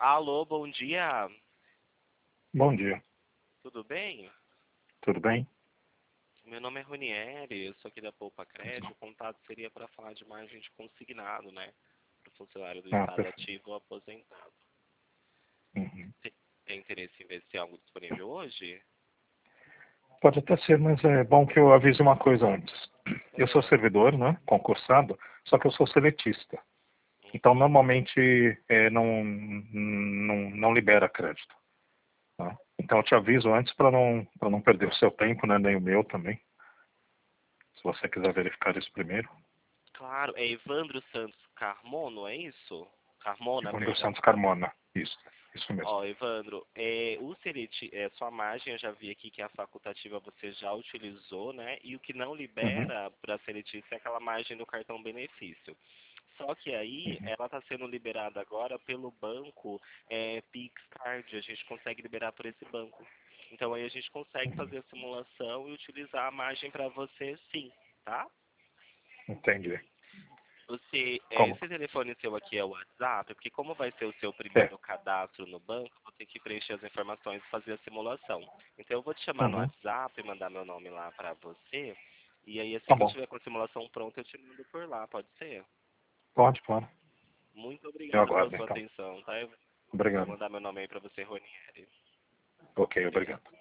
Alô, bom dia. Bom dia, Tudo bem? tudo bem? Meu nome é Ronieri, eu sou aqui da Poupa Crédito. O contato seria para falar de margem de consignado, né? Para o funcionário do Ah, Estado perfeito. ativo ou aposentado. Uhum. Tem interesse em ver se tem algo disponível hoje? Pode até ser, mas é bom que eu avise uma coisa antes. Eu sou Ah, servidor, né, concursado, só que eu sou seletista. Então, uhum. normalmente, não libera crédito. Tá? Então, eu te aviso antes para não perder o seu tempo, né, nem o meu também. Se você quiser verificar isso primeiro. Claro, é Evandro Santos Carmono, é isso? Carmona, Evandro perdão. Santos Carmona. Isso mesmo. Ó, Evandro, sua margem eu já vi aqui que a facultativa você já utilizou, né? E o que não Uhum, libera para seletícia é aquela margem do cartão benefício. Só que aí uhum, ela está sendo liberada agora pelo banco Pix Card, a gente consegue liberar por esse banco. Então aí a gente consegue uhum. fazer a simulação e utilizar a margem para você sim, tá? Entendi. Como? Esse telefone seu aqui é o WhatsApp, porque como vai ser o seu É. primeiro cadastro no banco, eu vou ter que preencher as informações e fazer a simulação. Então eu vou te chamar no Uhum. WhatsApp, mandar meu nome lá para você, e aí assim Tá que eu bom. tiver com a simulação pronta, eu te mando por lá, pode ser? Pode, pode. Muito Eu obrigado pela aguardo, sua então. atenção, tá? Eu vou Obrigado. mandar meu nome aí para você, Ronieri. Ok, obrigado.